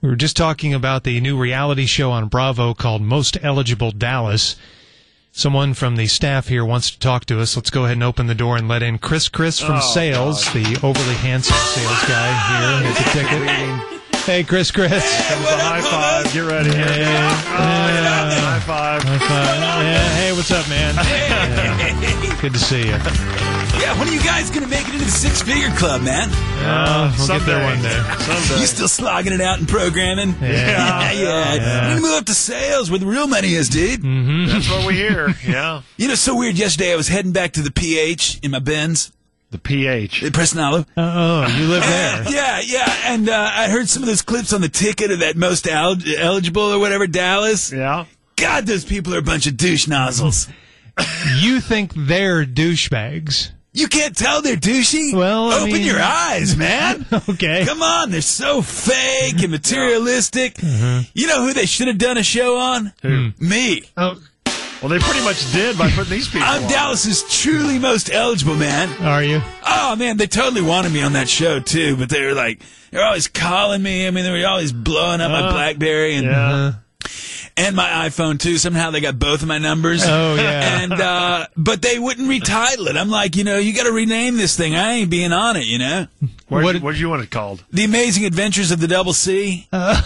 We were just talking about the new reality show on Bravo called Most Eligible Dallas. Someone from the staff here wants to talk to us. Let's go ahead and open the door and let in Chris from sales, God. the overly handsome sales guy here at the ticket. Hey, Chris. Comes a high five. Get ready. High five. High five. Yeah. Hey, what's up, man? Yeah. Good to see you. Yeah, when are you guys going to make it into the six-figure club, man? We'll get there one day. Someday. You still slogging it out in programming? Yeah. Yeah. I'm going to move up to sales where the real money is, dude. Mm-hmm. That's what we hear. Yeah. You know, it's so weird. Yesterday I was heading back to the PH in my Benz. The PH. Preston Olive. Oh, you live there. Yeah. And I heard some of those clips on the ticket of that most eligible or whatever, Dallas. Yeah. God, those people are a bunch of douche nozzles. You think they're douchebags? You can't tell they're douchey? Well, I Open mean- your eyes, man. Okay. Come on, they're so fake and materialistic. Mm-hmm. You know who they should have done a show on? Who? Me. Oh, Well, they pretty much did by putting these people I'm on. Dallas's truly most eligible, man. are you? Oh, man, they totally wanted me on that show, too, but they were like, they're always calling me. I mean, they were always blowing up my BlackBerry and my iPhone, too. Somehow they got both of my numbers. Oh, yeah. And, but they wouldn't retitle it. I'm like, you got to rename this thing. I ain't being on it, What did you want it called? The Amazing Adventures of the Double C. Yeah,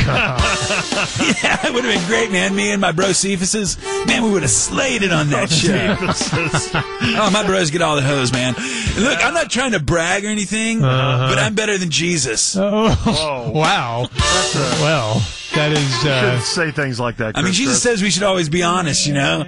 it would have been great, man. Me and my bro Cephases. Man, we would have slayed it on that show. Oh, my bros get all the hoes, man. Look, I'm not trying to brag or anything, but I'm better than Jesus. Oh, Whoa. wow. Well, that is... Shouldn't say things like that, I mean, Jesus says we should always be honest,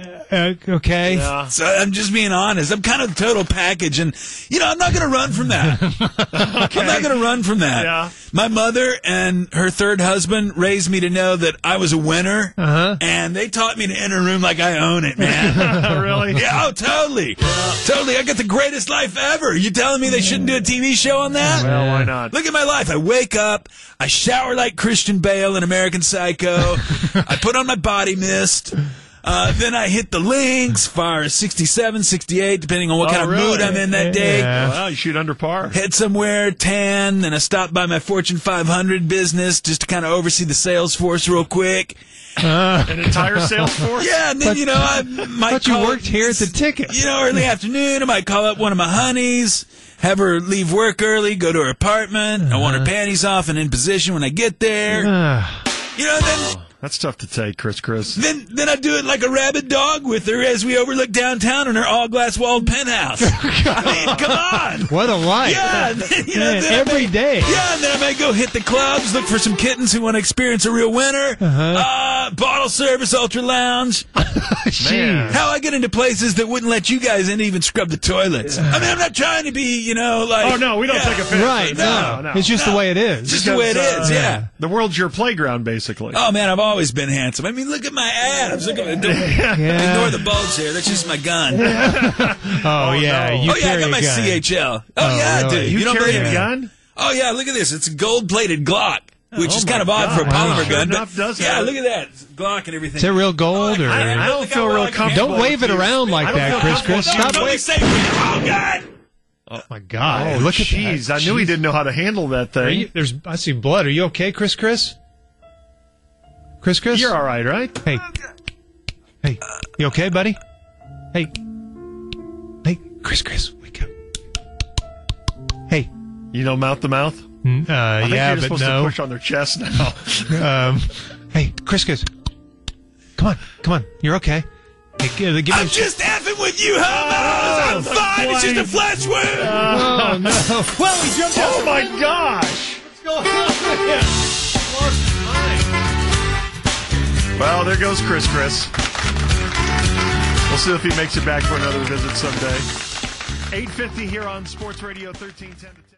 okay. Yeah. So I'm just being honest. I'm kind of the total package, and I'm not going to run from that. I'm not going to run from that. Yeah. My mother and her third husband raised me to know that I was a winner, and they taught me to enter a room like I own it, man. Really? Yeah, oh, totally. Totally. I got the greatest life ever. You telling me they shouldn't do a TV show on that? Well, why not? Look at my life. I wake up, I shower like Christian Bale in American Psycho, I put on my body mist, then I hit the links, fire 67, 68, depending on what kind of mood I'm in that day. Yeah. Well, you shoot under par. Head somewhere, tan, then I stopped by my Fortune 500 business just to kind of oversee the sales force real quick. An entire sales force? Yeah, and then, I might But you call worked here at the ticket. early afternoon, I might call up one of my honeys, have her leave work early, go to her apartment. I want her panties off and in position when I get there. Then That's tough to take, Chris. Then I do it like a rabid dog with her as we overlook downtown in her all-glass walled penthouse. I mean, come on. What a life. Yeah, Man, every day. Yeah, and then I might go hit the clubs, look for some kittens who want to experience a real winter. Bottle service, ultra lounge. Man. How I get into places that wouldn't let you guys in to even scrub the toilets. I mean, I'm not trying to be, like... Oh, no, we don't take offense. Right, no. It's just the way it is. Just the way it is, yeah. The world's your playground, basically. Oh, man, I've always been handsome. I mean, look at my abs. Look at Yeah. Ignore the bulge there. That's just my gun. Oh, yeah. no. You I carry got my a gun. CHL. Oh, yeah, really? dude. You don't carry believe a me? gun? Oh, yeah, look at this. It's a gold-plated Glock, which Oh is my kind of odd God. for a polymer Sure gun. enough, But does yeah, have look at that. It's Glock and everything. Is it real gold? Or I don't feel real comfortable. Don't wave it around like that, Chris. Stop Don't be waving. safe. Oh, God. Oh, my God. Oh, Look at jeez. that. I knew he didn't know how to handle that Are thing. you, I see blood. Are you okay, Chris? Chris? You're all right, right? Hey. Hey. You okay, buddy? Hey. Hey, Chris, wake up. Hey. You know mouth to mouth? I think Yeah, you're but supposed no. to push on their chest now. Hey, Chris. Come on. You're okay. Hey, give me I'm just effing with you, homos. I'm fine. It's just a flesh wound. Oh, no. Well, he jumped out. Oh, my gosh. What's going on with you? Lost his mind. Well, there goes Chris. We'll see if he makes it back for another visit someday. 8:50 here on Sports Radio 1310.